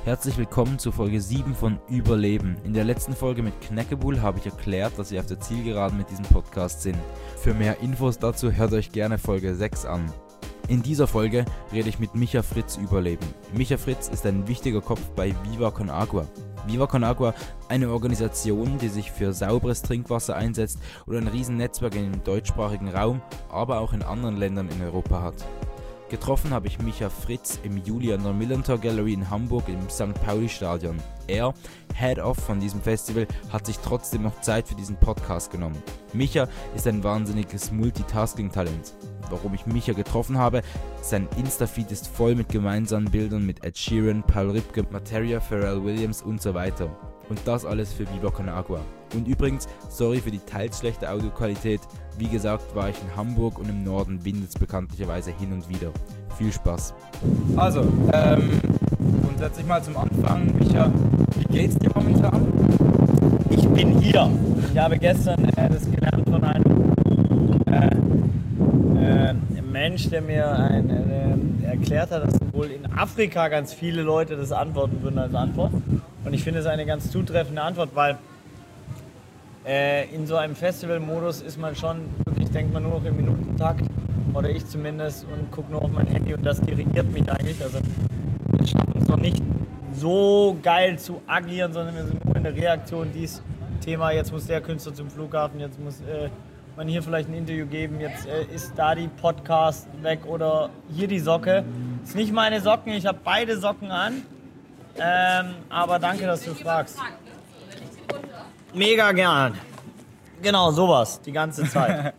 Herzlich willkommen zu Folge 7 von Überleben. In der letzten Folge mit Knäckebull habe ich erklärt, dass wir auf der Zielgeraden mit diesem Podcast sind. Für mehr Infos dazu hört euch gerne Folge 6 an. In dieser Folge rede ich mit Micha Fritz Überleben. Micha Fritz ist ein wichtiger Kopf bei Viva Con Agua. Viva Con Agua, eine Organisation, die sich für sauberes Trinkwasser einsetzt und ein Riesennetzwerk im deutschsprachigen Raum, aber auch in anderen Ländern in Europa hat. Getroffen habe ich Micha Fritz im Juli an der Millantor Gallery in Hamburg im St. Pauli Stadion. Er, Head-Off von diesem Festival, hat sich trotzdem noch Zeit für diesen Podcast genommen. Micha ist ein wahnsinniges Multitasking-Talent. Warum ich Micha getroffen habe: sein Insta-Feed ist voll mit gemeinsamen Bildern mit Ed Sheeran, Paul Ripke, Materia, Pharrell Williams und so weiter. Und das alles für Viva Con Agua. Und übrigens, sorry für die teils schlechte Audioqualität. Wie gesagt, war ich in Hamburg und im Norden windet es bekanntlicherweise hin und wieder. Viel Spaß. Also, grundsätzlich mal zum Anfang. Micha, wie geht's dir momentan? Ich bin hier. Ich habe gestern das gelernt von einem Mensch, der mir erklärt hat, dass wohl in Afrika ganz viele Leute das antworten würden als Antwort. Und ich finde es eine ganz zutreffende Antwort, weil in so einem Festivalmodus ist man schon, wirklich denkt man nur noch im Minutentakt, oder ich zumindest, und gucke nur auf mein Handy und das dirigiert mich eigentlich. Also wir schaffen es noch nicht so geil zu agieren, sondern wir sind nur in der Reaktion, dieses Thema, jetzt muss der Künstler zum Flughafen, jetzt muss man hier vielleicht ein Interview geben, jetzt ist da die Podcast weg oder hier die Socke. Das ist nicht meine Socken, ich habe beide Socken an, aber danke, dass du fragst. Mega gern. Genau, sowas, die ganze Zeit.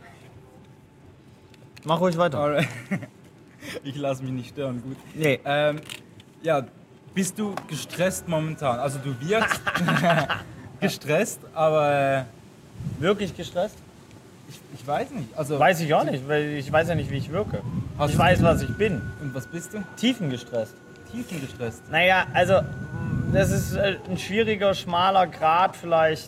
Mach ruhig weiter. Alright. Ich lasse mich nicht stören, gut. Nee. Ja, bist du gestresst momentan? Also du wirkst gestresst, aber Wirklich gestresst? ich weiß nicht. Also, Weiß ich auch nicht, weil ich weiß ja nicht, wie ich wirke. Hast Ich du- weiß, was ich bin. Und was bist du? Tiefengestresst. Tiefengestresst. Naja, also das ist ein schwieriger, schmaler Grat vielleicht.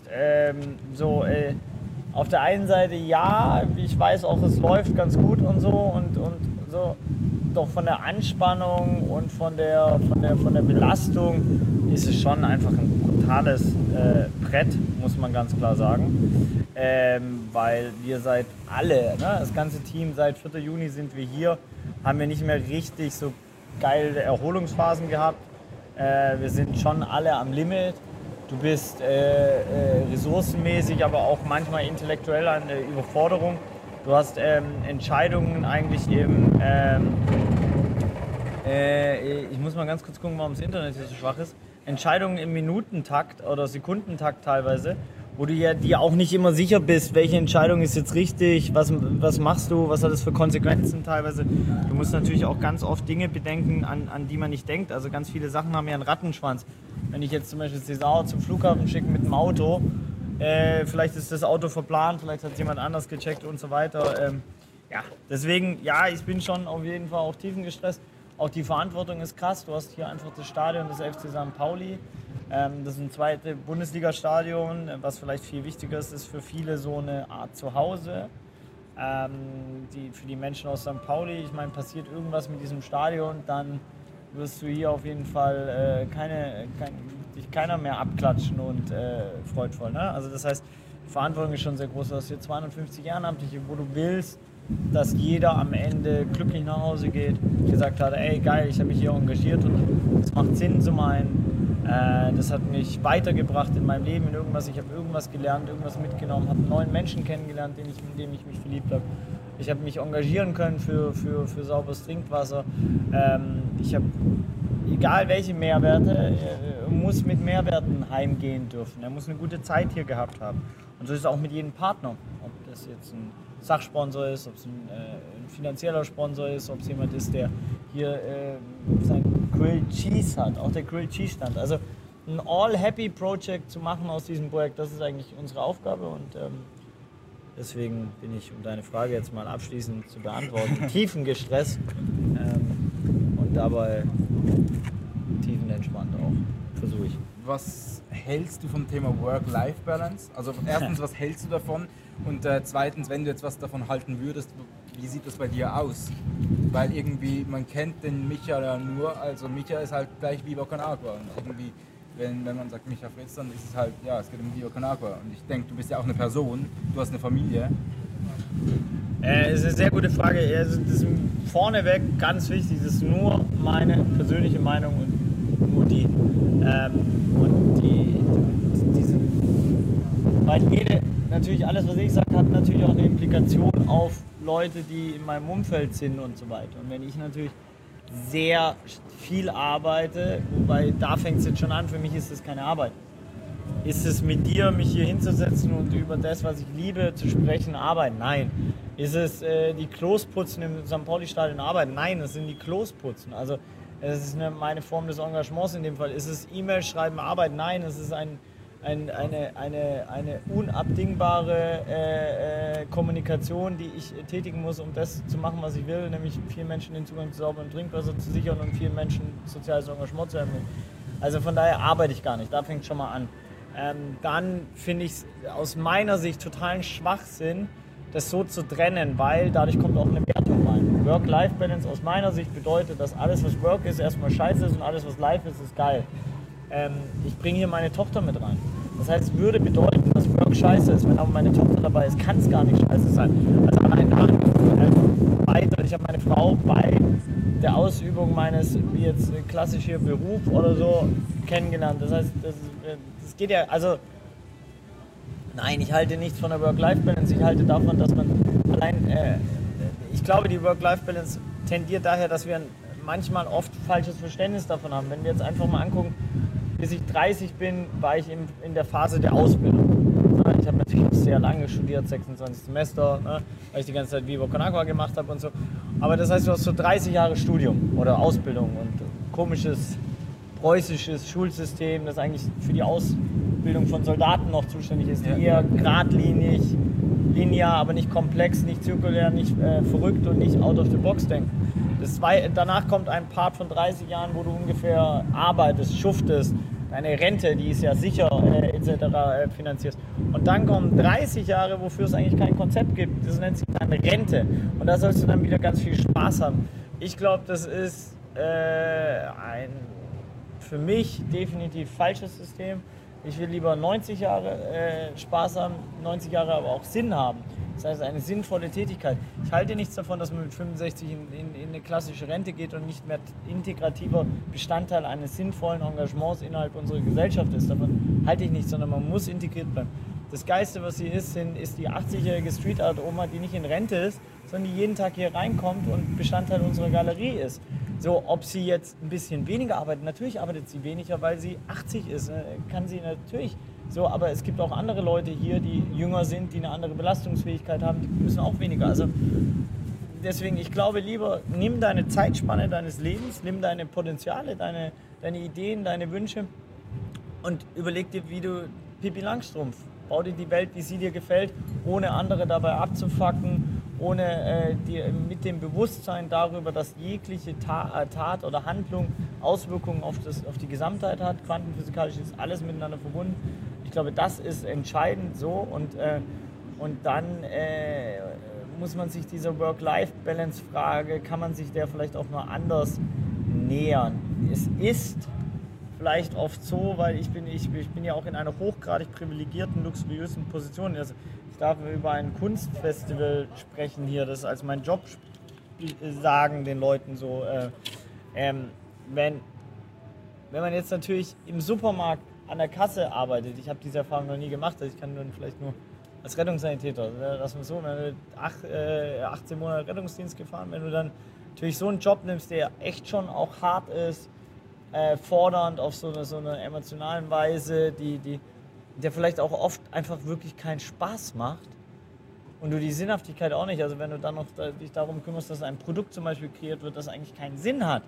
Auf der einen Seite ja, ich weiß auch, es läuft ganz gut und so. Doch von der Anspannung und von der Belastung ist es schon einfach ein brutales Brett, muss man ganz klar sagen. Weil wir das ganze Team, seit 4. Juni sind wir hier, haben wir nicht mehr richtig so geile Erholungsphasen gehabt. Wir sind schon alle am Limit. Du bist ressourcenmäßig, aber auch manchmal intellektuell an der Überforderung. Du hast Entscheidungen eigentlich ich muss mal ganz kurz gucken, warum das Internet hier so schwach ist. Entscheidungen im Minutentakt oder Sekundentakt teilweise, wo du ja dir auch nicht immer sicher bist, welche Entscheidung ist jetzt richtig, was machst du, was hat das für Konsequenzen teilweise. Du musst natürlich auch ganz oft Dinge bedenken, an die man nicht denkt. Also ganz viele Sachen haben ja einen Rattenschwanz. Wenn ich jetzt zum Beispiel Cesar zum Flughafen schicke mit dem Auto, vielleicht ist das Auto verplant, vielleicht hat es jemand anders gecheckt und so weiter. Deswegen, ja, ich bin schon auf jeden Fall auch tiefengestresst. Auch die Verantwortung ist krass. Du hast hier einfach das Stadion des FC St. Pauli. Das ist ein zweites Bundesliga-Stadion, was vielleicht viel wichtiger ist für viele so eine Art Zuhause. Für die Menschen aus St. Pauli, ich meine, passiert irgendwas mit diesem Stadion, dann wirst du hier auf jeden Fall dich keiner mehr abklatschen und freudvoll. Ne? Also das heißt, die Verantwortung ist schon sehr groß. Du hast hier 250 Ehrenamtliche, wo du willst, dass jeder am Ende glücklich nach Hause geht, gesagt hat, ey geil, ich habe mich hier engagiert und es macht Sinn zu meinen. Das hat mich weitergebracht in meinem Leben, in irgendwas. Ich habe irgendwas gelernt, irgendwas mitgenommen, habe einen neuen Menschen kennengelernt, in dem ich mich verliebt habe. Ich habe mich engagieren können für sauberes Trinkwasser. Ich habe, egal welche Mehrwerte, muss mit Mehrwerten heimgehen dürfen. Er muss eine gute Zeit hier gehabt haben. Und so ist es auch mit jedem Partner. Ob das jetzt ein Sachsponsor ist, ob es ein finanzieller Sponsor ist, ob es jemand ist, der hier sein Grilled Cheese hat, auch der Grilled Cheese stand. Also ein All-Happy-Project zu machen aus diesem Projekt, das ist eigentlich unsere Aufgabe und deswegen bin ich, um deine Frage jetzt mal abschließend zu beantworten, tiefengestresst und dabei tiefenentspannt auch, versuche ich. Was hältst du vom Thema Work-Life-Balance? Also erstens, was hältst du davon? Und zweitens, wenn du jetzt was davon halten würdest, wie sieht das bei dir aus? weil irgendwie, man kennt den Micha ja nur, also Micha ist halt gleich Viva Con Agua und irgendwie, wenn man sagt Micha Fritz, dann ist es halt, ja, es geht um Viva Con Agua und ich denke, du bist ja auch eine Person, du hast eine Familie. Es ist eine sehr gute Frage. Also das ist vorneweg ganz wichtig. Das ist nur meine persönliche Meinung und nur die. Weil natürlich alles, was ich sage, hat natürlich auch eine Implikation auf Leute, die in meinem Umfeld sind und so weiter. Und wenn ich natürlich sehr viel arbeite, wobei da fängt es jetzt schon an, für mich ist das keine Arbeit. Ist es mit dir, mich hier hinzusetzen und über das, was ich liebe, zu sprechen, arbeiten? Nein. Ist es die Klos putzen im St. Pauli-Stadion arbeiten? Nein, das sind die Klos putzen. Also es ist meine Form des Engagements in dem Fall. Ist es E-Mail schreiben, arbeiten? Nein, es ist eine unabdingbare Kommunikation, die ich tätigen muss, um das zu machen, was ich will, nämlich vielen Menschen den Zugang zu sauberem Trinkwasser zu sichern und vielen Menschen soziales Engagement zu ermöglichen. Also von daher arbeite ich gar nicht, da fängt es schon mal an. Dann finde ich es aus meiner Sicht totalen Schwachsinn, das so zu trennen, weil dadurch kommt auch eine Wertung rein. Work-Life-Balance aus meiner Sicht bedeutet, dass alles, was Work ist, erstmal scheiße ist und alles, was Life ist, ist geil. Ich bringe hier meine Tochter mit rein. Das heißt, es würde bedeuten, dass Work scheiße ist. Wenn aber meine Tochter dabei ist, kann es gar nicht scheiße sein. Also allein da weiter. Ich habe meine Frau bei der Ausübung meines, wie jetzt klassisch hier Beruf oder so, kennengelernt. Das heißt, das geht ja, also nein, ich halte nichts von der Work-Life-Balance. Ich halte davon, dass man allein, ich glaube, die Work-Life-Balance tendiert daher, dass wir manchmal oft falsches Verständnis davon haben. Wenn wir jetzt einfach mal angucken, bis ich 30 bin, war ich in der Phase der Ausbildung. Ich habe natürlich auch sehr lange studiert, 26 Semester, weil ich die ganze Zeit Viva Con Agua gemacht habe und so. Aber das heißt, du hast so 30 Jahre Studium oder Ausbildung und komisches preußisches Schulsystem, das eigentlich für die Ausbildung von Soldaten noch zuständig ist, die eher geradlinig, linear, aber nicht komplex, nicht zirkulär, nicht verrückt und nicht out of the box denken. Danach kommt ein Part von 30 Jahren, wo du ungefähr arbeitest, schuftest, deine Rente, die ist ja sicher etc. finanzierst. Und dann kommen 30 Jahre, wofür es eigentlich kein Konzept gibt. Das nennt sich dann Rente. Und da sollst du dann wieder ganz viel Spaß haben. Ich glaube, das ist ein für mich definitiv falsches System. Ich will lieber 90 Jahre Spaß haben, 90 Jahre aber auch Sinn haben. Das heißt, eine sinnvolle Tätigkeit. Ich halte nichts davon, dass man mit 65 in eine klassische Rente geht und nicht mehr integrativer Bestandteil eines sinnvollen Engagements innerhalb unserer Gesellschaft ist. Davon halte ich nichts, sondern man muss integriert bleiben. Das Geilste, was sie ist die 80-jährige Street Art Oma, die nicht in Rente ist, sondern die jeden Tag hier reinkommt und Bestandteil unserer Galerie ist. So, ob sie jetzt ein bisschen weniger arbeitet, natürlich arbeitet sie weniger, weil sie 80 ist, kann sie natürlich. So, aber es gibt auch andere Leute hier, die jünger sind, die eine andere Belastungsfähigkeit haben, die müssen auch weniger. Also deswegen, ich glaube lieber, nimm deine Zeitspanne deines Lebens, nimm deine Potenziale, deine Ideen, deine Wünsche und überleg dir, wie du Pippi Langstrumpf, bau dir die Welt, wie sie dir gefällt, ohne andere dabei abzufacken, mit dem Bewusstsein darüber, dass jegliche Tat oder Handlung Auswirkungen auf die Gesamtheit hat. Quantenphysikalisch ist alles miteinander verbunden. Ich glaube, das ist entscheidend so und dann muss man sich dieser Work-Life-Balance-Frage, kann man sich der vielleicht auch nur anders nähern. Es ist vielleicht oft so, weil ich bin ja auch in einer hochgradig privilegierten, luxuriösen Position. Also ich darf über ein Kunstfestival sprechen hier, das als mein Job sagen den Leuten so. Wenn man jetzt natürlich im Supermarkt an der Kasse arbeitet, ich habe diese Erfahrung noch nie gemacht, also ich kann dann vielleicht nur als Rettungssanitäter, lass mal so, wenn du 18 Monate Rettungsdienst gefahren, wenn du dann natürlich so einen Job nimmst, der echt schon auch hart ist, fordernd auf so eine emotionalen Weise, der vielleicht auch oft einfach wirklich keinen Spaß macht und du die Sinnhaftigkeit auch nicht, also wenn du dann noch dich darum kümmerst, dass ein Produkt zum Beispiel kreiert wird, das eigentlich keinen Sinn hat,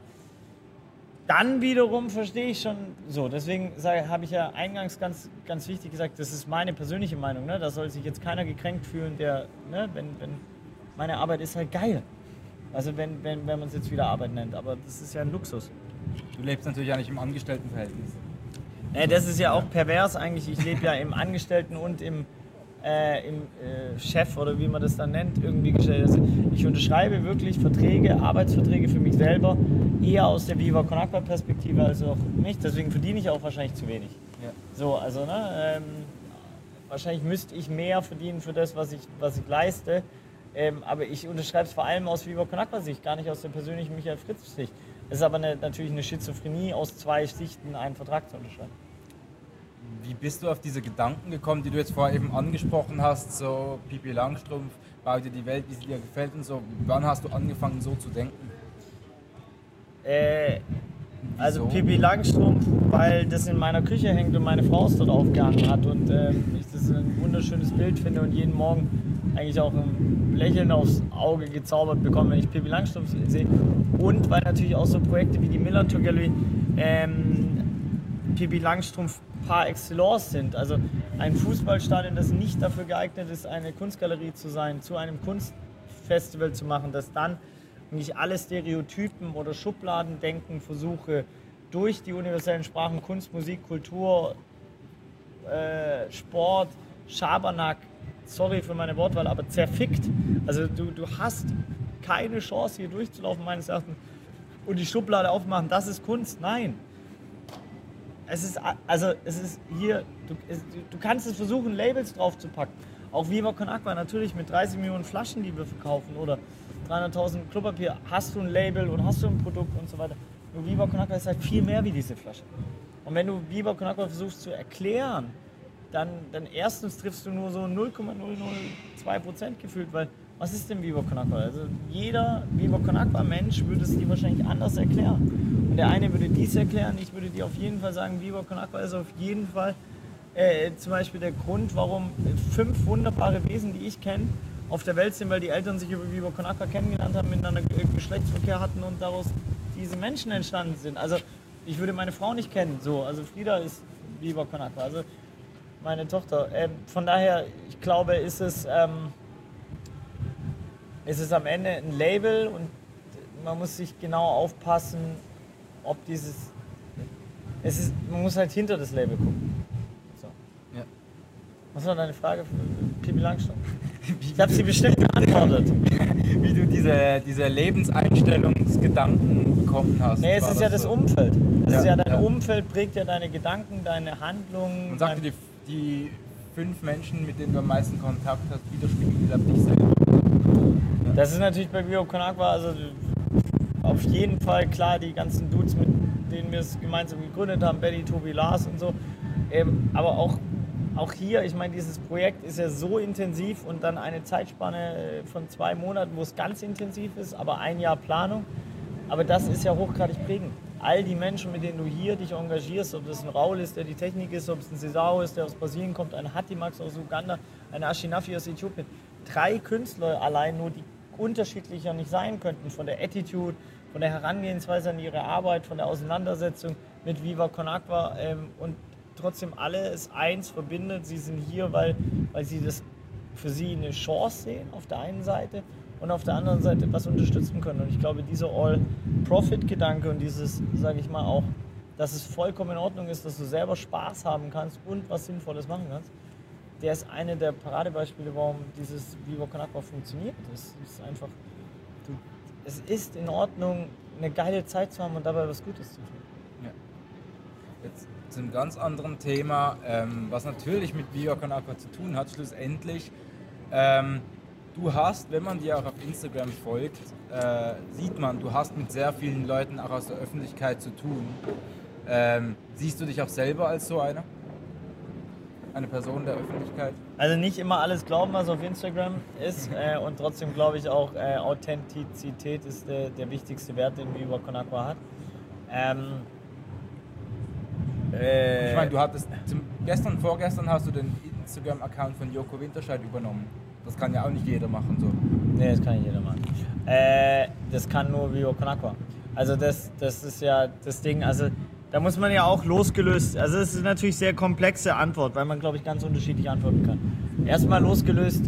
dann wiederum verstehe ich schon so. Deswegen habe ich ja eingangs ganz, ganz wichtig gesagt, das ist meine persönliche Meinung, ne? Da soll sich jetzt keiner gekränkt fühlen, wenn meine Arbeit ist halt geil. Also wenn man es jetzt wieder Arbeit nennt, aber das ist ja ein Luxus. Du lebst natürlich ja nicht im Angestelltenverhältnis. Das ist ja auch pervers eigentlich. Ich lebe ja im Angestellten- und im Chef oder wie man das dann nennt, irgendwie gestellt. Also ich unterschreibe wirklich Verträge, Arbeitsverträge für mich selber, eher aus der Viva Con Agua Perspektive als auch nicht. Deswegen verdiene ich auch wahrscheinlich zu wenig. Ja. So, also wahrscheinlich müsste ich mehr verdienen für das, was ich leiste. Aber ich unterschreibe es vor allem aus Viva Con Agua Sicht, gar nicht aus der persönlichen Michael Fritz Sicht. Es ist aber natürlich eine Schizophrenie, aus zwei Sichten einen Vertrag zu unterschreiben. Wie bist du auf diese Gedanken gekommen, die du jetzt vorher eben angesprochen hast, so Pippi Langstrumpf, bau dir die Welt, wie sie dir gefällt und so. Wann hast du angefangen, so zu denken? Also Pippi Langstrumpf, weil das in meiner Küche hängt und meine Frau es dort aufgehangen hat und ich das ein wunderschönes Bild finde und jeden Morgen eigentlich auch ein Lächeln aufs Auge gezaubert bekomme, wenn ich Pippi Langstrumpf sehe. Und weil natürlich auch so Projekte wie die Millantor Gallery Pippi Langstrumpf par excellence sind. Also ein Fußballstadion, das nicht dafür geeignet ist, eine Kunstgalerie zu sein, zu einem Kunstfestival zu machen, das dann nicht alle Stereotypen oder Schubladendenken versuche, durch die universellen Sprachen Kunst, Musik, Kultur, Sport, Schabernack, sorry für meine Wortwahl, aber zerfickt. Also du hast keine Chance hier durchzulaufen meines Erachtens und die Schublade aufmachen, das ist Kunst. Nein. Es ist hier, du kannst es versuchen, Labels drauf zu packen. Auch Viva Con Agua, natürlich mit 30 Millionen Flaschen, die wir verkaufen oder 300.000 Klopapier, hast du ein Label und hast du ein Produkt und so weiter. Nur Viva Con Agua ist halt viel mehr wie diese Flasche. Und wenn du Viva Con Agua versuchst zu erklären, dann erstens triffst du nur so 0,002% gefühlt, weil was ist denn Viva Con Agua? Also jeder Viva Con Agua Mensch würde es dir wahrscheinlich anders erklären. Und der eine würde dies erklären, ich würde dir auf jeden Fall sagen, Viva Con Agua ist auf jeden Fall zum Beispiel der Grund, warum 5 wunderbare Wesen, die ich kenne, auf der Welt sind, weil die Eltern sich über Viva Con Agua kennengelernt haben, miteinander Geschlechtsverkehr hatten und daraus diese Menschen entstanden sind. Also ich würde meine Frau nicht kennen, so. Also Frieda ist Viva Con Agua, also meine Tochter. Von daher, ich glaube, ist es am Ende ein Label und man muss sich genau aufpassen, ob man muss halt hinter das Label gucken. So. Ja. Was war deine Frage für Pippi Langstrumpf? Ich habe sie bestimmt beantwortet. Wie du diese Lebenseinstellungsgedanken bekommen hast. Nee, es ist ja das Umfeld. Dein Umfeld prägt ja deine Gedanken, deine Handlungen. Man sagt, die 5 Menschen, mit denen du am meisten Kontakt hast, widerspiegeln dich selber. Ja. Das ist natürlich bei Viva Con Agua, also auf jeden Fall klar, die ganzen Dudes, mit denen wir es gemeinsam gegründet haben, Betty, Tobi, Lars und so. Aber auch hier, ich meine, dieses Projekt ist ja so intensiv und dann eine Zeitspanne von 2 Monaten, wo es ganz intensiv ist, aber 1 Jahr Planung. Aber das ist ja hochgradig prägend. All die Menschen, mit denen du hier dich engagierst, ob das ein Raul ist, der die Technik ist, ob es ein Cesaro ist, der aus Brasilien kommt, ein Hatimax aus Uganda, ein Ashinafi aus Äthiopien. 3 Künstler allein nur, die unterschiedlicher nicht sein könnten, von der Attitude, von der Herangehensweise an ihre Arbeit, von der Auseinandersetzung mit Viva Con Agua und trotzdem alles eins verbindet. Sie sind hier, weil sie das für sie eine Chance sehen auf der einen Seite und auf der anderen Seite was unterstützen können. Und ich glaube, dieser All-Profit-Gedanke und dieses, sage ich mal auch, dass es vollkommen in Ordnung ist, dass du selber Spaß haben kannst und was Sinnvolles machen kannst, der ist eine der Paradebeispiele, warum dieses Viva Con Agua funktioniert. Es ist einfach, es ist in Ordnung, eine geile Zeit zu haben und dabei was Gutes zu tun. Ja. Jetzt zu einem ganz anderen Thema, was natürlich mit Viva Con Agua zu tun hat, schlussendlich. Du hast, wenn man dir auch auf Instagram folgt, sieht man, du hast mit sehr vielen Leuten auch aus der Öffentlichkeit zu tun. Siehst du dich auch selber als so einer? Eine Person der Öffentlichkeit? Also nicht immer alles glauben, was auf Instagram ist und trotzdem glaube ich auch, Authentizität ist der wichtigste Wert, den Viva Con Agua hat. Ich meine, du hattest vorgestern hast du den Instagram-Account von Joko Winterscheid übernommen. Das kann ja auch nicht jeder machen so. Nee, das kann nicht jeder machen. Das kann nur Viva Con Agua. Also das ist ja das Ding, also da muss man ja auch losgelöst, also es ist natürlich sehr komplexe Antwort, weil man, glaube ich, ganz unterschiedlich antworten kann. Erstmal losgelöst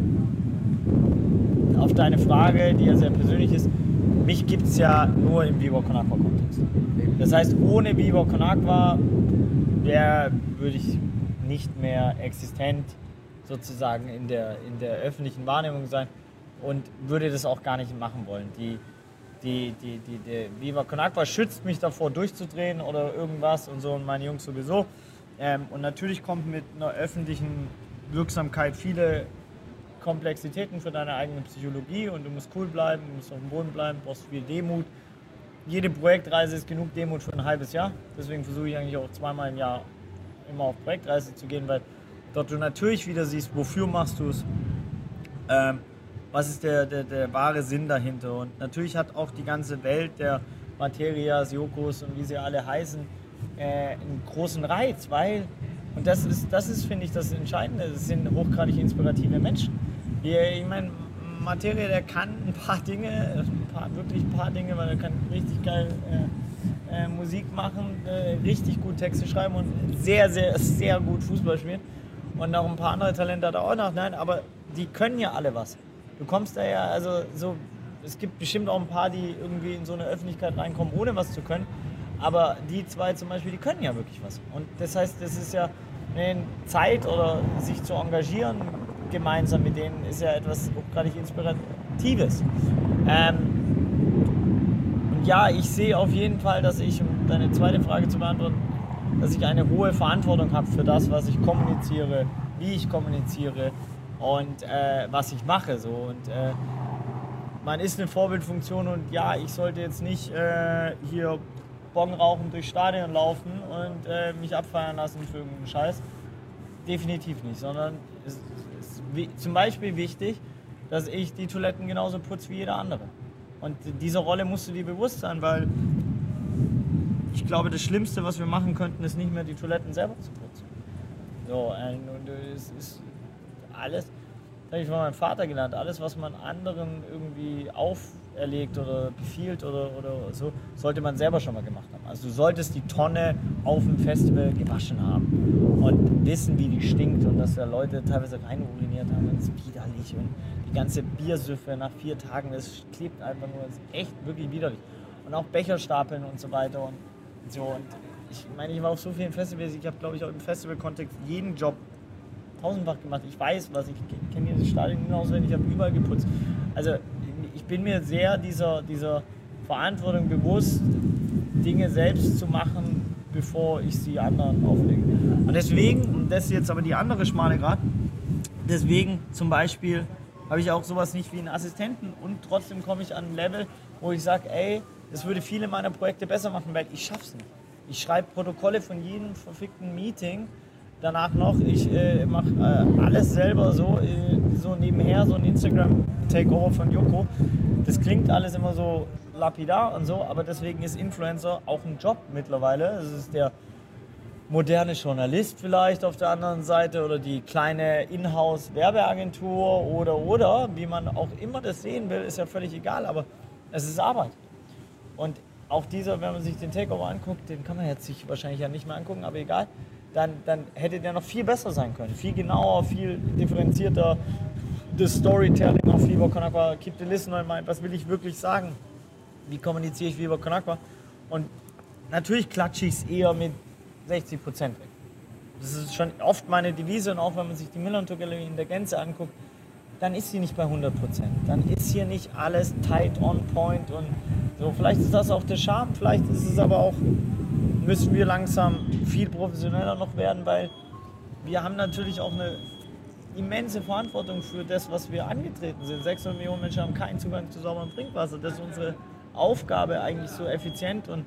auf deine Frage, die ja sehr persönlich ist, mich gibt es ja nur im Viva Con Agua Kontext. Das heißt, ohne Viva Con Agua würde ich nicht mehr existent sozusagen in der öffentlichen Wahrnehmung sein und würde das auch gar nicht machen wollen. Die Viva Con Agua schützt mich davor durchzudrehen oder irgendwas und so und meine Jungs sowieso. Und natürlich kommt mit einer öffentlichen Wirksamkeit viele Komplexitäten für deine eigene Psychologie und du musst cool bleiben, du musst auf dem Boden bleiben, brauchst viel Demut. Jede Projektreise ist genug Demut für ein halbes Jahr. Deswegen versuche ich eigentlich auch zweimal im Jahr immer auf Projektreise zu gehen, weil dort du natürlich wieder siehst, wofür machst du es, was ist der wahre Sinn dahinter. Und natürlich hat auch die ganze Welt der Materias, Yokos und wie sie alle heißen, einen großen Reiz, weil, und das ist, finde ich, das Entscheidende, es sind hochgradig inspirative Menschen. Ich meine, Materia, der kann ein paar Dinge, wirklich ein paar Dinge, weil er kann richtig geil Musik machen, richtig gut Texte schreiben und sehr, sehr, sehr gut Fußball spielen. Und auch ein paar andere Talente hat er auch noch, nein, aber die können ja alle was. Du kommst da ja, also so, es gibt bestimmt auch ein paar, die irgendwie in so eine Öffentlichkeit reinkommen, ohne was zu können. Aber die zwei zum Beispiel, die können ja wirklich was. Und das heißt, das ist ja eine Zeit oder sich zu engagieren gemeinsam mit denen ist ja etwas hochgradig Inspiratives. Und ja, ich sehe auf jeden Fall, dass ich, um deine zweite Frage zu beantworten, dass ich eine hohe Verantwortung habe für das, was ich kommuniziere, wie ich kommuniziere und was ich mache. So. Und man ist eine Vorbildfunktion und ja, ich sollte jetzt nicht hier Bong rauchen durchs Stadion laufen und mich abfeiern lassen für irgendeinen Scheiß. Definitiv nicht, sondern es ist zum Beispiel wichtig, dass ich die Toiletten genauso putze wie jeder andere. Und dieser Rolle musst du dir bewusst sein, weil ich glaube, das Schlimmste, was wir machen könnten, ist nicht mehr die Toiletten selber zu putzen. So, und es ist alles, das habe ich von meinem Vater gelernt, alles, was man anderen irgendwie auferlegt oder befiehlt oder so, sollte man selber schon mal gemacht haben. Also du solltest die Tonne auf dem Festival gewaschen haben und wissen, wie die stinkt und dass da Leute teilweise rein uriniert haben und es ist widerlich und die ganze Biersüffe nach 4 Tagen, das klebt einfach nur, das ist echt wirklich widerlich. Und auch Becher stapeln und so weiter und so. Und ich meine, ich war auf so vielen Festivals, ich habe, glaube ich, auch im Festival-Kontext jeden Job tausendfach gemacht. Ich weiß was, ich kenne dieses Stadion auswendig, ich habe überall geputzt. Also ich bin mir sehr dieser Verantwortung bewusst, Dinge selbst zu machen, bevor ich sie anderen auflege. Und deswegen, und das ist jetzt aber die andere schmale Grat, deswegen zum Beispiel habe ich auch sowas nicht wie einen Assistenten und trotzdem komme ich an ein Level, wo ich sage, ey, das würde viele meiner Projekte besser machen, weil ich schaff's nicht. Ich schreibe Protokolle von jedem verfickten Meeting, danach noch, ich mache alles selber so nebenher, so ein Instagram-Takeover von Joko. Das klingt alles immer so lapidar und so, aber deswegen ist Influencer auch ein Job mittlerweile. Es ist der moderne Journalist vielleicht auf der anderen Seite oder die kleine Inhouse-Werbeagentur oder, wie man auch immer das sehen will, ist ja völlig egal, aber es ist Arbeit. Und auch dieser, wenn man sich den Takeover anguckt, den kann man jetzt sich wahrscheinlich ja nicht mehr angucken, aber egal, dann hätte der noch viel besser sein können. Viel genauer, viel differenzierter. Das Storytelling auf Viva Con Agua, keep the listener in mind. Was will ich wirklich sagen? Wie kommuniziere ich Viva Con Agua? Und natürlich klatsche ich es eher mit 60% weg. Das ist schon oft meine Devise und auch wenn man sich die Millantor Gallery in der Gänze anguckt, dann ist sie nicht bei 100%. Dann ist hier nicht alles tight on point und so. Vielleicht ist das auch der Charme, vielleicht ist es aber auch, müssen wir langsam viel professioneller noch werden, weil wir haben natürlich auch eine immense Verantwortung für das, was wir angetreten sind. 600 Millionen Menschen haben keinen Zugang zu sauberem Trinkwasser. Das ist unsere Aufgabe eigentlich so effizient und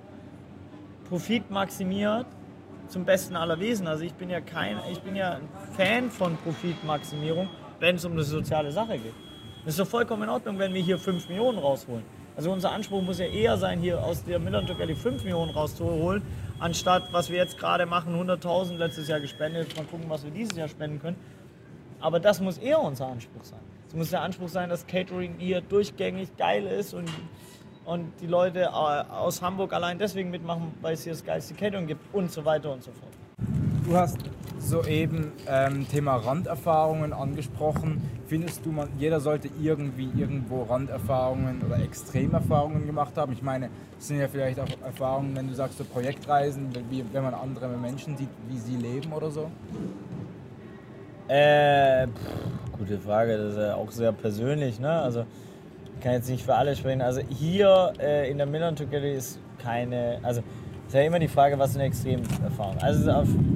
profitmaximiert zum besten aller Wesen. Also ich bin ja ein Fan von Profitmaximierung, wenn es um eine soziale Sache geht. Es ist doch vollkommen in Ordnung, wenn wir hier 5 Millionen rausholen. Also unser Anspruch muss ja eher sein, hier aus der Millantor Gallery 5 Millionen rauszuholen, anstatt, was wir jetzt gerade machen, 100.000 letztes Jahr gespendet. Mal gucken, was wir dieses Jahr spenden können. Aber das muss eher unser Anspruch sein. Es muss der Anspruch sein, dass Catering hier durchgängig geil ist und die Leute aus Hamburg allein deswegen mitmachen, weil es hier das geilste Catering gibt und so weiter und so fort. Du hast soeben Thema Randerfahrungen angesprochen. Findest du, jeder sollte irgendwo Randerfahrungen oder Extremerfahrungen gemacht haben? Ich meine, es sind ja vielleicht auch Erfahrungen, wenn du sagst, so Projektreisen, wenn man andere Menschen sieht, wie sie leben oder so? Gute Frage, das ist ja auch sehr persönlich, ne? Also ich kann jetzt nicht für alle sprechen. Also hier in der Millern Together ist keine, also ist ja immer die Frage, was eine Extremerfahrung. Also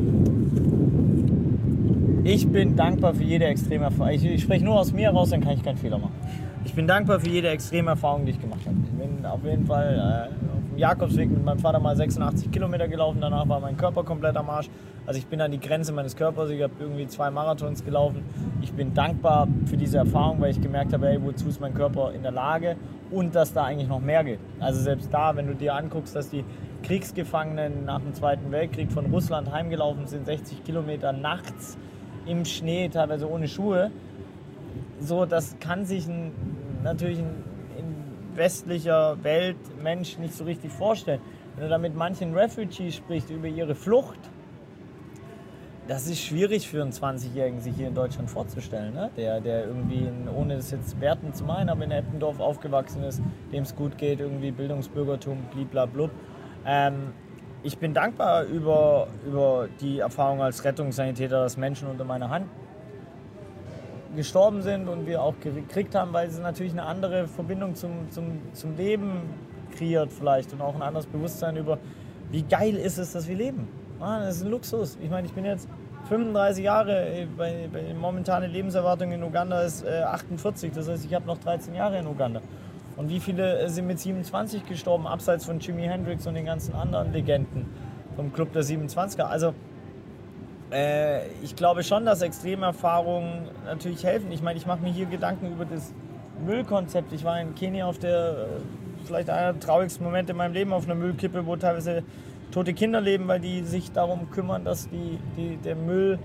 ich bin dankbar für jede Extremerfahrung. Ich spreche nur aus mir raus, dann kann ich keinen Fehler machen. Ich bin dankbar für jede Extremerfahrung, die ich gemacht habe. Ich bin auf jeden Fall auf dem Jakobsweg mit meinem Vater mal 86 Kilometer gelaufen, danach war mein Körper komplett am Arsch. Also ich bin an die Grenze meines Körpers, ich habe irgendwie 2 Marathons gelaufen. Ich bin dankbar für diese Erfahrung, weil ich gemerkt habe, hey, wozu ist mein Körper in der Lage und dass da eigentlich noch mehr geht. Also selbst da, wenn du dir anguckst, dass die Kriegsgefangenen nach dem Zweiten Weltkrieg von Russland heimgelaufen sind, 60 Kilometer nachts im Schnee, teilweise ohne Schuhe, so, das kann sich natürlich in westlicher Welt Mensch nicht so richtig vorstellen. Wenn du da mit manchen Refugees sprichst über ihre Flucht, das ist schwierig für einen 20-Jährigen, sich hier in Deutschland vorzustellen, ne? Der irgendwie, ohne das jetzt wertend zu meinen, aber in Eppendorf aufgewachsen ist, dem es gut geht, irgendwie Bildungsbürgertum, bliblablub. Ich bin dankbar über die Erfahrung als Rettungssanitäter, dass Menschen unter meiner Hand gestorben sind und wir auch gekriegt haben, weil es natürlich eine andere Verbindung zum Leben kreiert vielleicht und auch ein anderes Bewusstsein über, wie geil ist es, dass wir leben. Das ist ein Luxus. Ich meine, ich bin jetzt 35 Jahre, bei momentane Lebenserwartung in Uganda ist 48, das heißt, ich habe noch 13 Jahre in Uganda. Und wie viele sind mit 27 gestorben, abseits von Jimi Hendrix und den ganzen anderen Legenden vom Club der 27er? Also ich glaube schon, dass Extremerfahrungen natürlich helfen. Ich meine, ich mache mir hier Gedanken über das Müllkonzept. Ich war in Kenia auf vielleicht einer der traurigsten Momente in meinem Leben, auf einer Müllkippe, wo teilweise tote Kinder leben, weil die sich darum kümmern, dass der Müll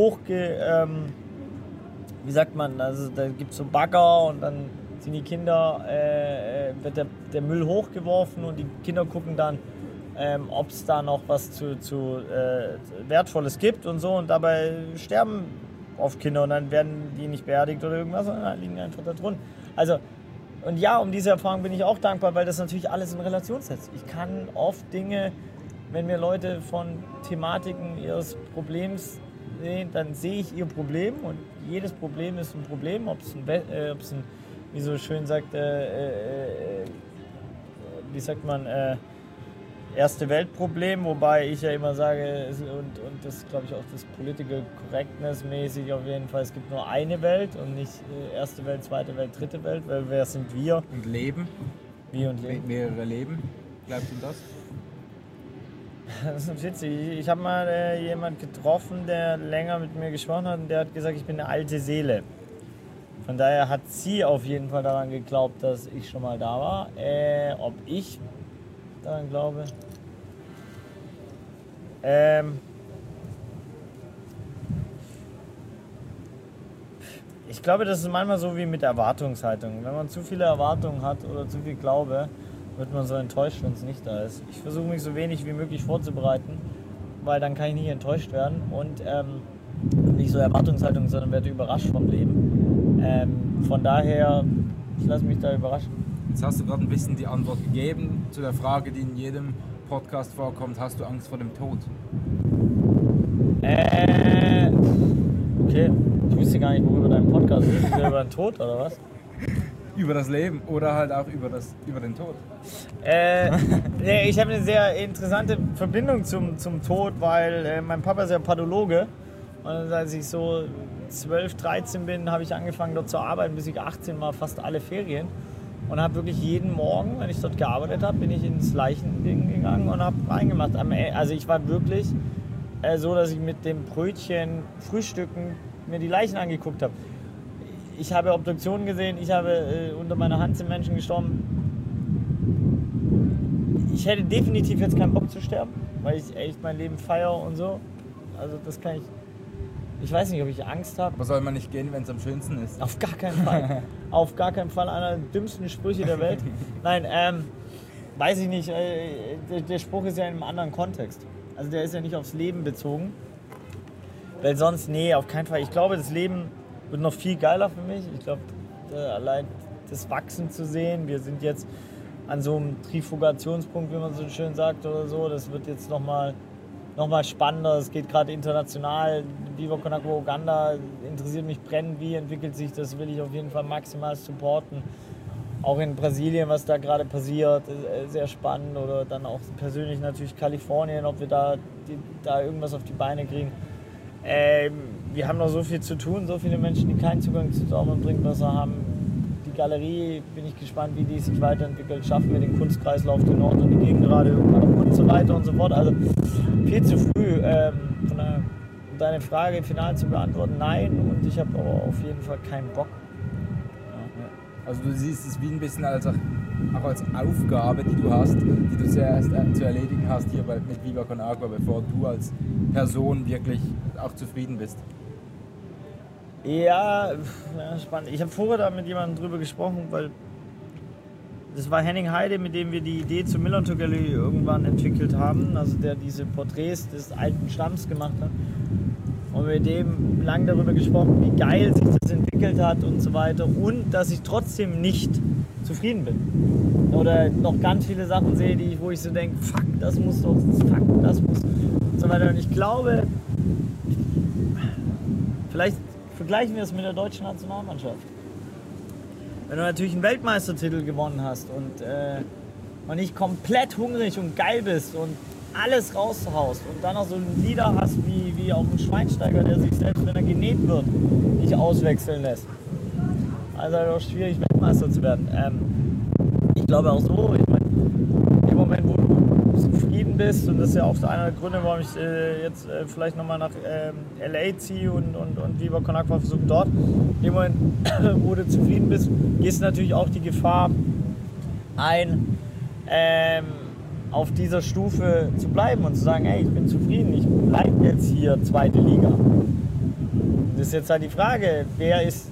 wie sagt man, also da gibt es so Bagger und dann sind die Kinder, wird der Müll hochgeworfen und die Kinder gucken dann, ob es da noch was zu Wertvolles gibt und so, und dabei sterben oft Kinder und dann werden die nicht beerdigt oder irgendwas, sondern liegen einfach da drunter. Also, und ja, um diese Erfahrung bin ich auch dankbar, weil das natürlich alles in Relation setzt. Ich kann oft Dinge, wenn mir Leute von Thematiken ihres Problems sehen, dann sehe ich ihr Problem und jedes Problem ist ein Problem, ob es ein, wie so schön sagt, wie sagt man, erste Weltproblem, wobei ich ja immer sage, und das glaube ich auch das Political Correctness mäßig auf jeden Fall, es gibt nur eine Welt und nicht erste Welt, zweite Welt, dritte Welt, weil wer sind wir? Und Leben? Wir und Leben. Mehrere Leben, glaubst du das? Das ist witzig. Ich habe mal jemanden getroffen, der länger mit mir gesprochen hat und der hat gesagt, ich bin eine alte Seele. Von daher hat sie auf jeden Fall daran geglaubt, dass ich schon mal da war. Ob ich daran glaube? Ich glaube, das ist manchmal so wie mit Erwartungshaltung. Wenn man zu viele Erwartungen hat oder zu viel Glaube, wird man so enttäuscht, wenn es nicht da ist. Ich versuche mich so wenig wie möglich vorzubereiten, weil dann kann ich nicht enttäuscht werden und nicht so Erwartungshaltung, sondern werde überrascht vom Leben. Von daher, ich lasse mich da überraschen. Jetzt hast du gerade ein bisschen die Antwort gegeben zu der Frage, die in jedem Podcast vorkommt. Hast du Angst vor dem Tod? Okay, ich wusste gar nicht, worüber dein Podcast ist. Ist der über den Tod oder was? Über das Leben oder halt auch über den Tod? Ich habe eine sehr interessante Verbindung zum Tod, weil mein Papa ist ja Pathologe. Und als ich so 12, 13 bin, habe ich angefangen dort zu arbeiten, bis ich 18 war, fast alle Ferien. Und habe wirklich jeden Morgen, wenn ich dort gearbeitet habe, bin ich ins Leichending gegangen und habe reingemacht. Also ich war wirklich so, dass ich mit dem Brötchen frühstücken mir die Leichen angeguckt habe. Ich habe Obduktionen gesehen, ich habe unter meiner Hand sind Menschen gestorben. Ich hätte definitiv jetzt keinen Bock zu sterben, weil ich echt mein Leben feiere und so. Also das kann ich... Ich weiß nicht, ob ich Angst habe. Aber soll man nicht gehen, wenn es am schönsten ist? Auf gar keinen Fall. Auf gar keinen Fall. Einer der dümmsten Sprüche der Welt. Nein, weiß ich nicht. Der Spruch ist ja in einem anderen Kontext. Also der ist ja nicht aufs Leben bezogen. Weil sonst, nee, auf keinen Fall. Ich glaube, das Leben wird noch viel geiler für mich. Ich glaube, allein das Wachsen zu sehen. Wir sind jetzt an so einem Trifuggationspunkt, wie man so schön sagt oder so. Das wird jetzt noch mal spannender. Es geht gerade international. Viva Con Agua Uganda interessiert mich brennend, wie entwickelt sich das, will ich auf jeden Fall maximal supporten. Auch in Brasilien, was da gerade passiert, sehr spannend. Oder dann auch persönlich natürlich Kalifornien, ob wir da irgendwas auf die Beine kriegen. Wir haben noch so viel zu tun, so viele Menschen, die keinen Zugang zu sauberem Trinkwasser haben. Die Galerie, bin ich gespannt, wie die sich weiterentwickelt. Schaffen wir den Kunstkreislauf, den Ort und die Gegend gerade irgendwann und so weiter und so fort. Also viel zu früh. Um deine Frage final zu beantworten, nein. Und ich habe aber auf jeden Fall keinen Bock. Also du siehst es wie ein bisschen auch als Aufgabe, die du hast, die du zuerst zu erledigen hast hier mit Viva Con Agua, bevor du als Person wirklich auch zufrieden bist. Ja, spannend. Ich habe vorher da mit jemandem drüber gesprochen, weil das war Henning Heide, mit dem wir die Idee zur Millantor Gallery irgendwann entwickelt haben, also der diese Porträts des alten Stamms gemacht hat. Und mit dem lang darüber gesprochen, wie geil sich das entwickelt hat und so weiter und dass ich trotzdem nicht zufrieden bin. Oder noch ganz viele Sachen sehe, wo ich so denke, fuck, das muss doch, fuck, das muss und so weiter. Und ich glaube, vielleicht vergleichen wir es mit der deutschen Nationalmannschaft. Wenn du natürlich einen Weltmeistertitel gewonnen hast und nicht komplett hungrig und geil bist und alles raushaust und dann noch so einen Leader hast wie auch ein Schweinsteiger, der sich selbst, wenn er genäht wird, nicht auswechseln lässt. Also auch schwierig, Weltmeister zu werden. Ich glaube auch so, ich meine, im Moment, wo du zufrieden bist, und das ist ja auch einer der Gründe, warum ich jetzt vielleicht nochmal nach LA ziehe und Viva Con Agua versuche dort, im Moment, wo du zufrieden bist, gehst du natürlich auch die Gefahr ein, auf dieser Stufe zu bleiben und zu sagen, hey, ich bin zufrieden, ich bleibe jetzt hier zweite Liga. Das ist jetzt halt die Frage, wer ist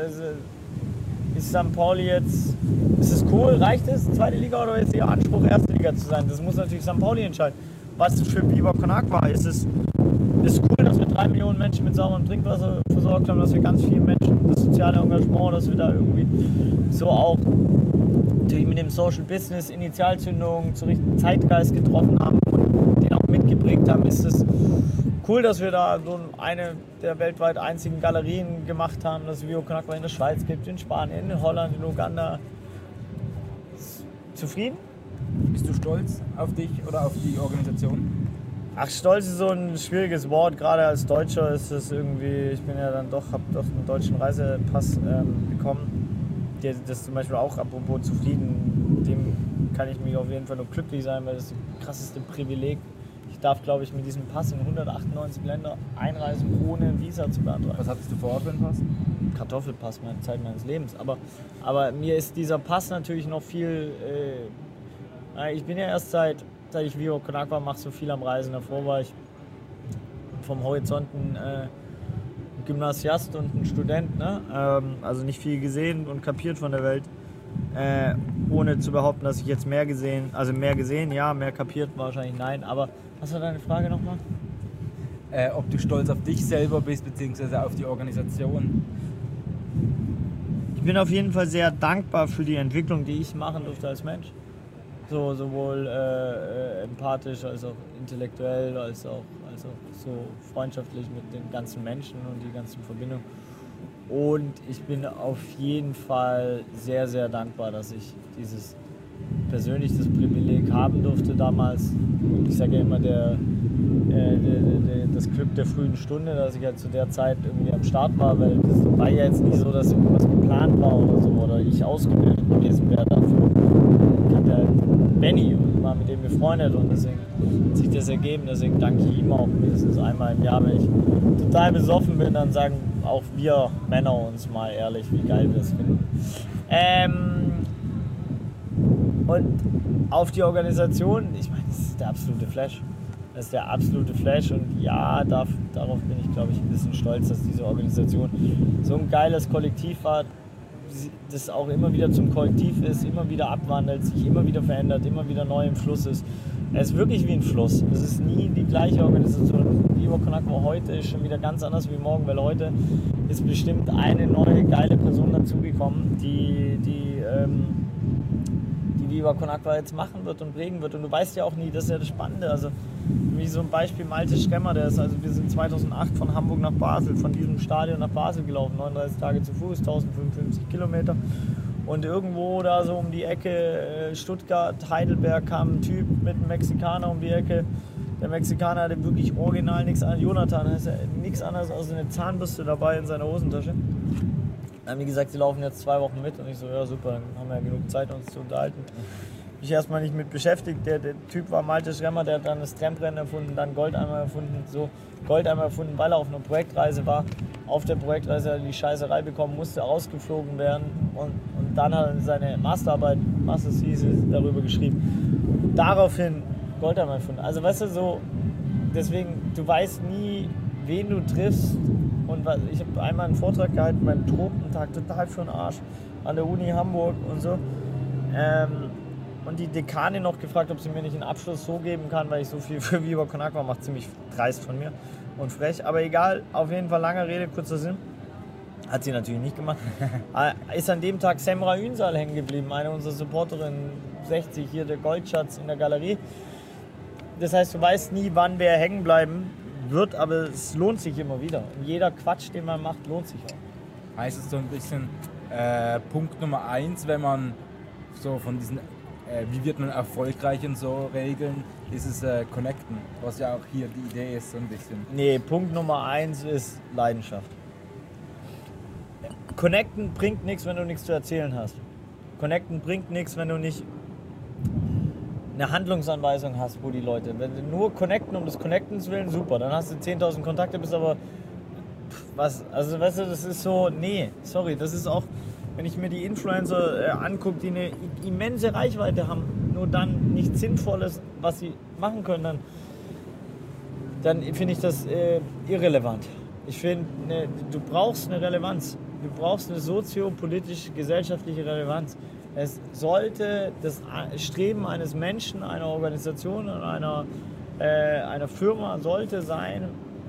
St. Pauli jetzt, ist es cool, reicht es, zweite Liga, oder ist ihr Anspruch, erste Liga zu sein? Das muss natürlich St. Pauli entscheiden. Was für Viva Con Agua ist es cool, dass wir 3 Millionen Menschen mit sauberem Trinkwasser versorgt haben, dass wir ganz vielen Menschen das soziale Engagement, dass wir da irgendwie so auch natürlich mit dem Social Business Initialzündung zu richtigen Zeitgeist getroffen haben und den auch mitgeprägt haben. Ist es cool, dass wir da so eine der weltweit einzigen Galerien gemacht haben, dass es Viva Con Agua in der Schweiz gibt, in Spanien, in Holland, in Uganda. Zufrieden? Bist du stolz auf dich oder auf die Organisation? Ach, stolz ist so ein schwieriges Wort. Gerade als Deutscher ist es irgendwie, ich bin ja dann habe doch einen deutschen Reisepass bekommen. Das zum Beispiel auch, apropos zufrieden, dem kann ich mich auf jeden Fall nur glücklich sein, weil das ist das krasseste Privileg. Ich darf, glaube ich, mit diesem Pass in 198 Länder einreisen, ohne ein Visa zu beantragen. Was hattest du vor für einen Pass? Kartoffelpass, meine Zeit meines Lebens. Aber mir ist dieser Pass natürlich noch viel... ich bin ja erst seit ich Viva Con Agua mache, so viel am Reisen. Davor war ich vom Horizont ein Gymnasiast und ein Student, ne? Also nicht viel gesehen und kapiert von der Welt. Ohne zu behaupten, dass ich jetzt mehr gesehen, ja, mehr kapiert wahrscheinlich nein. Aber was war deine Frage nochmal? Ob du stolz auf dich selber bist, beziehungsweise auf die Organisation. Ich bin auf jeden Fall sehr dankbar für die Entwicklung, die ich machen durfte als Mensch. So, sowohl empathisch als auch intellektuell, als auch so freundschaftlich mit den ganzen Menschen und die ganzen Verbindungen. Und ich bin auf jeden Fall sehr, sehr dankbar, dass ich persönlich das Privileg haben durfte damals. Ich sage ja immer, das Glück der frühen Stunde, dass ich halt zu der Zeit irgendwie am Start war, weil das war ja jetzt nicht so, dass irgendwas geplant war oder so, oder ich ausgebildet gewesen wäre dafür. Ich hatte halt Benny und war mit dem befreundet und deswegen hat sich das ergeben. Deswegen danke ich ihm auch mindestens einmal im Jahr, wenn ich total besoffen bin, dann sagen auch wir Männer uns mal ehrlich, wie geil wir das finden. Und auf die Organisation, ich meine, das ist der absolute Flash. Das ist der absolute Flash und ja, darauf bin ich, glaube ich, ein bisschen stolz, dass diese Organisation so ein geiles Kollektiv war, das auch immer wieder zum Kollektiv ist, immer wieder abwandelt, sich immer wieder verändert, immer wieder neu im Fluss ist. Es ist wirklich wie ein Fluss. Es ist nie die gleiche Organisation. Viva Con Agua heute ist schon wieder ganz anders wie morgen, weil heute ist bestimmt eine neue geile Person dazugekommen, die Viva Con Agua jetzt machen wird und prägen wird. Und du weißt ja auch nie, das ist ja das Spannende. Also wie so ein Beispiel Malte Schremmer, wir sind 2008 von Hamburg nach Basel, von diesem Stadion nach Basel gelaufen, 39 Tage zu Fuß, 1055 Kilometer. Und irgendwo da so um die Ecke Stuttgart, Heidelberg kam ein Typ mit einem Mexikaner um die Ecke. Der Mexikaner hatte wirklich original nichts anderes. Jonathan hat nichts anderes als eine Zahnbürste dabei in seiner Hosentasche. Dann haben die gesagt, sie laufen jetzt 2 Wochen mit. Und ich so, ja super, dann haben wir ja genug Zeit, uns zu unterhalten. Mich erstmal nicht mit beschäftigt. Der Typ war Malte Schremmer, der hat dann das Tramprennen erfunden, dann Goldeimer erfunden. So Goldeimer erfunden, weil er auf einer Projektreise war. Auf der Projektreise hat er die Scheißerei bekommen, musste ausgeflogen werden. Und dann hat er seine Masterarbeit, Master's Thesis, darüber geschrieben. Daraufhin Goldeimer erfunden. Also weißt du, so, deswegen, du weißt nie, wen du triffst. Und ich habe einmal einen Vortrag gehalten beim Tropentag, total für den Arsch, an der Uni Hamburg und so. Und die Dekanin noch gefragt, ob sie mir nicht einen Abschluss so geben kann, weil ich so viel für Viva Con Agua mache. Ziemlich dreist von mir und frech. Aber egal, auf jeden Fall lange Rede, kurzer Sinn. Hat sie natürlich nicht gemacht. Ist an dem Tag Semra Ünsal hängen geblieben, eine unserer Supporterinnen, 60, hier der Goldschatz in der Galerie. Das heißt, du weißt nie, wann wer hängen bleiben wird, aber es lohnt sich immer wieder. Und jeder Quatsch, den man macht, lohnt sich auch. Heißt es so ein bisschen Punkt Nummer 1, wenn man so von diesen, wie wird man erfolgreich in so Regeln, ist es Connecten, was ja auch hier die Idee ist so ein bisschen. Nee, Punkt Nummer 1 ist Leidenschaft. Connecten bringt nichts, wenn du nichts zu erzählen hast. Connecten bringt nichts, wenn du nicht eine Handlungsanweisung hast, wo die Leute, wenn du nur connecten um des Connectens willen, super, dann hast du 10.000 Kontakte, bist aber, was, also weißt du, das ist so, nee, sorry, das ist auch, wenn ich mir die Influencer angucke, die eine immense Reichweite haben, nur dann nichts Sinnvolles, was sie machen können, dann finde ich das irrelevant. Ich finde, du brauchst eine Relevanz, du brauchst eine soziopolitische, gesellschaftliche Relevanz. Es sollte das Streben eines Menschen, einer Organisation und einer Firma sollte sein,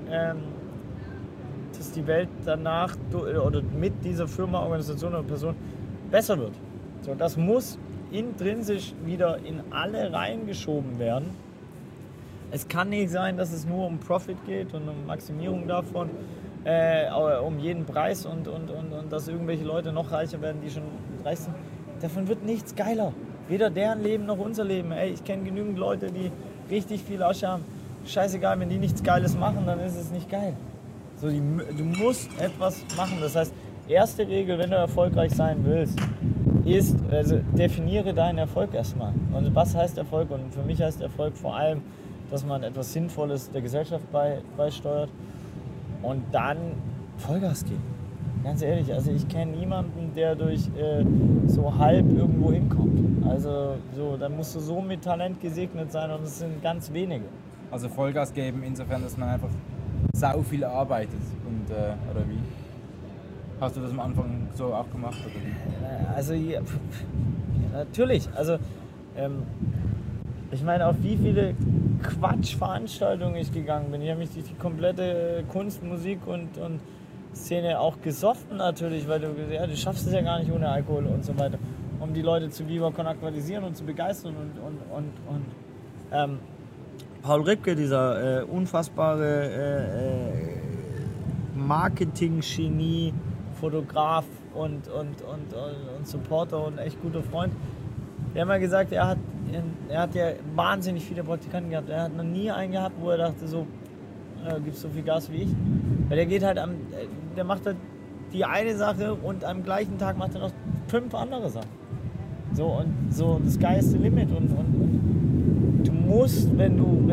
dass die Welt danach oder mit dieser Firma, Organisation oder Person besser wird. So, das muss intrinsisch wieder in alle reingeschoben werden. Es kann nicht sein, dass es nur um Profit geht und um Maximierung davon, um jeden Preis und dass irgendwelche Leute noch reicher werden, die schon reich sind. Davon wird nichts geiler. Weder deren Leben noch unser Leben. Ey, ich kenne genügend Leute, die richtig viel Asche haben. Scheißegal, wenn die nichts Geiles machen, dann ist es nicht geil. So, du musst etwas machen. Das heißt, erste Regel, wenn du erfolgreich sein willst, ist, also definiere deinen Erfolg erstmal. Und was heißt Erfolg? Und für mich heißt Erfolg vor allem, dass man etwas Sinnvolles der Gesellschaft beisteuert und dann Vollgas geht. Ganz ehrlich, also ich kenne niemanden, der durch so halb irgendwo hinkommt. Also so, da musst du so mit Talent gesegnet sein und es sind ganz wenige. Also Vollgas geben, insofern, dass man einfach sau viel arbeitet und oder wie? Hast du das am Anfang so auch gemacht? Oder wie? Also ja, natürlich, also ich meine, auf wie viele Quatschveranstaltungen ich gegangen bin. Ich habe mich durch die komplette Kunst, Musik und Szene auch gesoffen natürlich, weil du schaffst es ja gar nicht ohne Alkohol und so weiter, um die Leute zu Viva Con Aqualisieren und zu begeistern und Paul Ripke, dieser unfassbare Marketing-Genie, Fotograf und Supporter und echt guter Freund, der hat mal gesagt, er hat ja wahnsinnig viele Praktikanten gehabt, er hat noch nie einen gehabt, wo er dachte so, gibst so viel Gas wie ich. Weil der geht halt der macht halt die eine Sache und am gleichen Tag macht er noch 5 andere Sachen. So, und so das geilste Limit und du musst, wenn du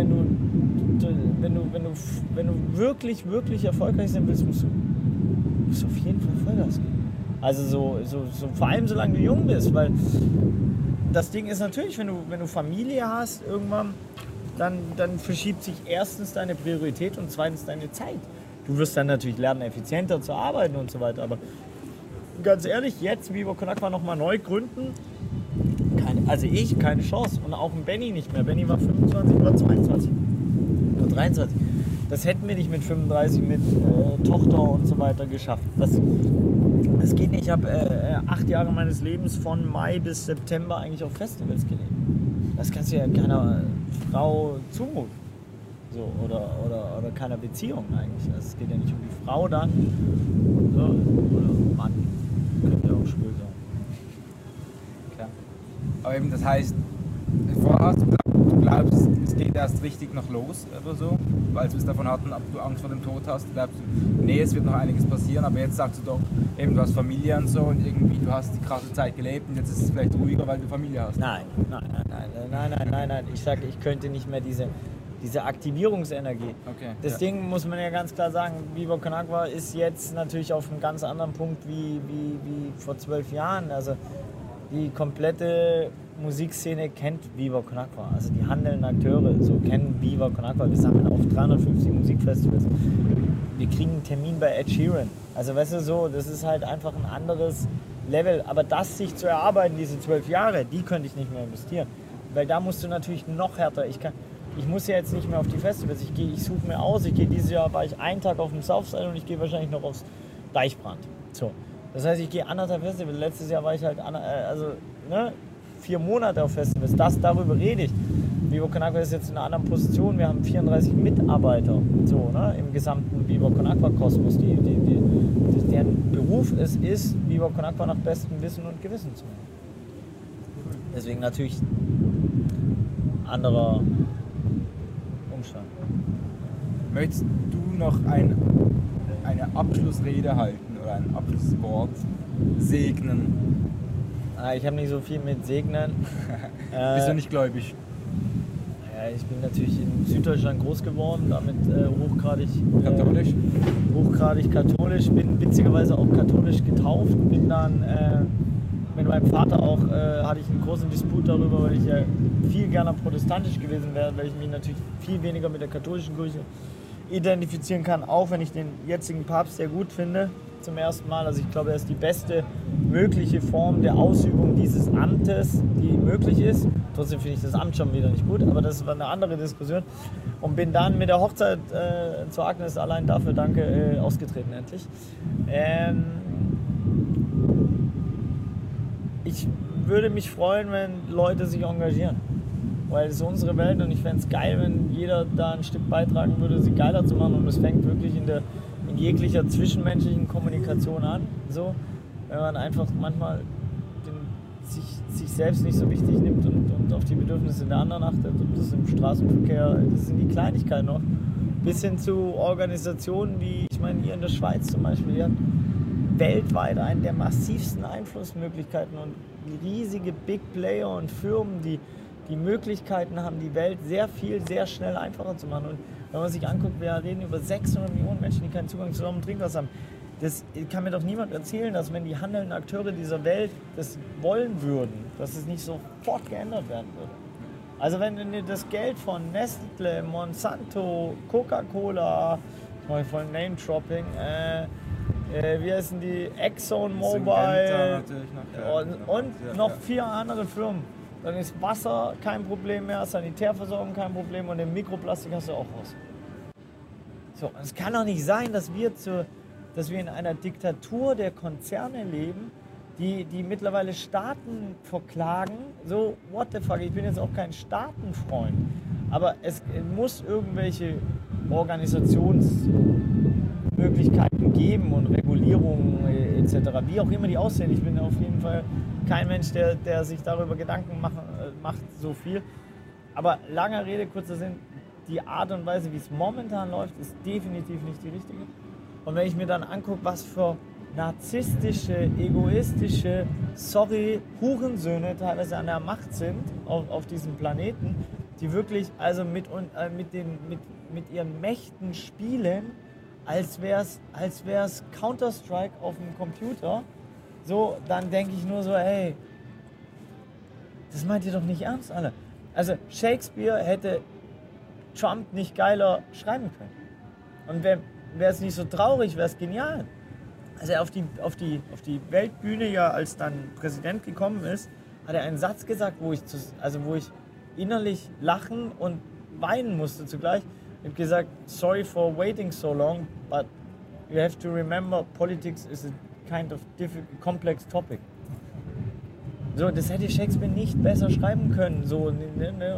wirklich, wirklich erfolgreich sein willst, musst du auf jeden Fall Vollgas geben. Also so vor allem solange du jung bist, weil das Ding ist natürlich, wenn du Familie hast irgendwann, dann verschiebt sich erstens deine Priorität und zweitens deine Zeit. Du wirst dann natürlich lernen, effizienter zu arbeiten und so weiter, aber ganz ehrlich, jetzt Viva Con Agua nochmal neu gründen, keine Chance und auch ein Benny nicht mehr. Benny war 25 oder 22 oder 23. Das hätten wir nicht mit 35, mit Tochter und so weiter geschafft. Das Es geht nicht, ich habe 8 Jahre meines Lebens von Mai bis September eigentlich auf Festivals gelebt. Das kannst du ja keiner Frau zumuten. So, oder keiner Beziehung eigentlich. Es geht ja nicht um die Frau dann. Oder Mann. Könnte ja auch schwul sein. Klar. Aber eben, das heißt, vorher hast du gesagt, du glaubst, es geht erst richtig noch los oder so, weil wir es davon hatten, ob du Angst vor dem Tod hast, glaubst du, nee, es wird noch einiges passieren, aber jetzt sagst du doch, eben, du hast Familie und so und irgendwie du hast die krasse Zeit gelebt und jetzt ist es vielleicht ruhiger, weil du Familie hast. Nein. Ich sage, ich könnte nicht mehr diese Aktivierungsenergie. Okay, das Ding muss man ja ganz klar sagen, Viva Con Agua ist jetzt natürlich auf einem ganz anderen Punkt wie vor 12 Jahren. Also die komplette Musikszene kennt Viva Con Agua. Also die handelnden Akteure so kennen Viva Con Agua. Wir sammeln auf 350 Musikfestivals. Wir kriegen einen Termin bei Ed Sheeran. Also weißt du so, das ist halt einfach ein anderes Level. Aber das sich zu erarbeiten, diese 12 Jahre, die könnte ich nicht mehr investieren. Weil da musst du natürlich noch härter. Ich muss ja jetzt nicht mehr auf die Festivals. Ich suche mir aus. Dieses Jahr war ich einen Tag auf dem Southside und ich gehe wahrscheinlich noch aufs Deichbrand. So. Das heißt, ich gehe 1,5 Festivals. Letztes Jahr war ich halt 4 Monate auf Festivals. Darüber rede ich. Viva Con Agua ist jetzt in einer anderen Position. Wir haben 34 Mitarbeiter so, ne, im gesamten Viva Con Agua Kosmos. Deren Beruf es ist, Viva Con Agua nach bestem Wissen und Gewissen zu machen. Deswegen natürlich anderer Umstand. Möchtest du noch eine Abschlussrede halten oder ein Abschlusswort segnen? Ich habe nicht so viel mit Segnen. Bist du nicht gläubig? Ja, ich bin natürlich in Süddeutschland groß geworden, damit hochgradig katholisch, bin witzigerweise auch katholisch getauft, bin dann mit meinem Vater auch, hatte ich einen großen Disput darüber, weil ich ja viel gerne protestantisch gewesen wäre, weil ich mich natürlich viel weniger mit der katholischen Kirche identifizieren kann, auch wenn ich den jetzigen Papst sehr gut finde, zum ersten Mal. Also ich glaube, er ist die beste mögliche Form der Ausübung dieses Amtes, die möglich ist. Trotzdem finde ich das Amt schon wieder nicht gut, aber das war eine andere Diskussion. Und bin dann mit der Hochzeit zu Agnes, allein dafür danke, ausgetreten endlich. Ich würde mich freuen, wenn Leute sich engagieren. Weil es ist unsere Welt und ich fände es geil, wenn jeder da ein Stück beitragen würde, sie geiler zu machen. Und es fängt wirklich in jeglicher zwischenmenschlichen Kommunikation an. So, wenn man einfach manchmal sich selbst nicht so wichtig nimmt und auf die Bedürfnisse der anderen achtet. Und das im Straßenverkehr, das sind die Kleinigkeiten noch. Bis hin zu Organisationen wie, ich meine, ihr in der Schweiz zum Beispiel, ihr habt weltweit einen der massivsten Einflussmöglichkeiten und riesige Big Player und Firmen, die Möglichkeiten haben, die Welt sehr viel, sehr schnell einfacher zu machen. Und wenn man sich anguckt, wir reden über 600 Millionen Menschen, die keinen Zugang zu sauberem Trinkwasser haben. Das kann mir doch niemand erzählen, dass wenn die handelnden Akteure dieser Welt das wollen würden, dass es nicht sofort geändert werden würde. Also wenn das Geld von Nestle, Monsanto, Coca-Cola, ich mache voll Name-Dropping, wie heißen die, ExxonMobil und noch 4 andere Firmen, dann ist Wasser kein Problem mehr, Sanitärversorgung kein Problem und den Mikroplastik hast du auch raus. So, es kann doch nicht sein, dass wir in einer Diktatur der Konzerne leben, die mittlerweile Staaten verklagen. So, what the fuck, ich bin jetzt auch kein Staatenfreund. Aber es muss irgendwelche Organisationsmöglichkeiten geben und Regulierungen etc., wie auch immer die aussehen. Ich bin auf jeden Fall kein Mensch, der sich darüber Gedanken macht so viel. Aber langer Rede, kurzer Sinn, die Art und Weise, wie es momentan läuft, ist definitiv nicht die richtige. Und wenn ich mir dann angucke, was für narzisstische, egoistische, Hurensöhne teilweise an der Macht sind auf diesem Planeten, die wirklich also mit ihren Mächten spielen, als wär's Counter-Strike auf dem Computer, so, dann denke ich nur so, hey, das meint ihr doch nicht ernst, alle. Also Shakespeare hätte Trump nicht geiler schreiben können. Und wäre es nicht so traurig, wäre es genial. Als er auf die Weltbühne ja als dann Präsident gekommen ist, hat er einen Satz gesagt, wo ich innerlich lachen und weinen musste zugleich. Er hat gesagt, sorry for waiting so long, but you have to remember, politics is a kind of complex topic. So, das hätte Shakespeare nicht besser schreiben können. So, ne?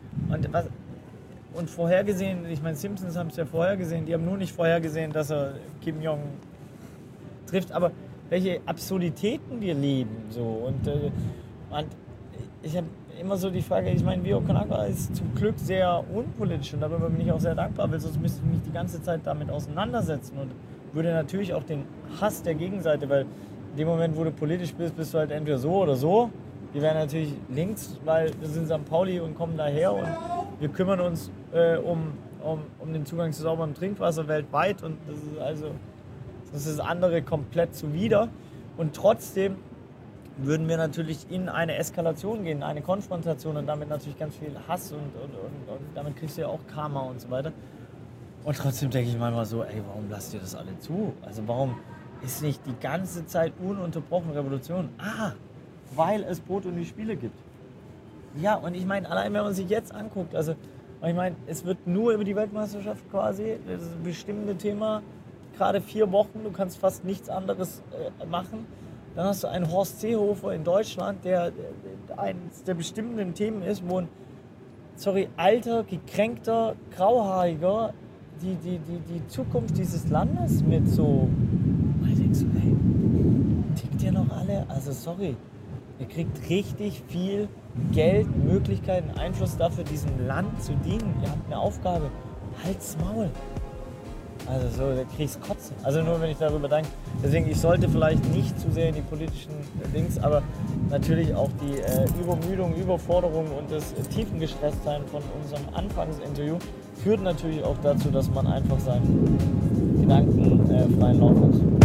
Und vorhergesehen, ich meine, Simpsons haben es ja vorhergesehen, die haben nur nicht vorhergesehen, dass er Kim Jong trifft, aber welche Absurditäten wir leben. So. Und ich habe immer so die Frage, ich meine, Vio Konakwa ist zum Glück sehr unpolitisch und darüber bin ich auch sehr dankbar, weil sonst müsste ich mich die ganze Zeit damit auseinandersetzen und würde natürlich auch den Hass der Gegenseite, weil in dem Moment, wo du politisch bist, bist du halt entweder so oder so. Wir wären natürlich links, weil wir sind St. Pauli und kommen daher und wir kümmern uns um den Zugang zu sauberem Trinkwasser weltweit und das ist andere komplett zuwider. Und trotzdem würden wir natürlich in eine Eskalation gehen, eine Konfrontation und damit natürlich ganz viel Hass und damit kriegst du ja auch Karma und so weiter. Und trotzdem denke ich manchmal so, ey, warum lasst ihr das alle zu? Also warum ist nicht die ganze Zeit ununterbrochen Revolution? Weil es Brot und die Spiele gibt. Ja, und ich meine, allein wenn man sich jetzt anguckt, also ich meine, es wird nur über die Weltmeisterschaft quasi, das ist ein bestimmtes Thema, gerade 4 Wochen, du kannst fast nichts anderes machen. Dann hast du einen Horst Seehofer in Deutschland, der eines der bestimmenden Themen ist, wo ein, alter, gekränkter, grauhaariger die Zukunft dieses Landes mit so, ich denke so, hey, tickt ihr noch alle? Also sorry, ihr kriegt richtig viel Geld, Möglichkeiten, Einfluss dafür, diesem Land zu dienen. Ihr habt eine Aufgabe, halt's Maul. Also so, da kriegst du Kotzen. Also nur wenn ich darüber denke. Deswegen, ich sollte vielleicht nicht zu sehr in die politischen Dings, aber natürlich auch die Übermüdung, Überforderung und das Tiefengestresstsein von unserem Anfangsinterview führt natürlich auch dazu, dass man einfach seinen Gedanken freien Lauf lässt.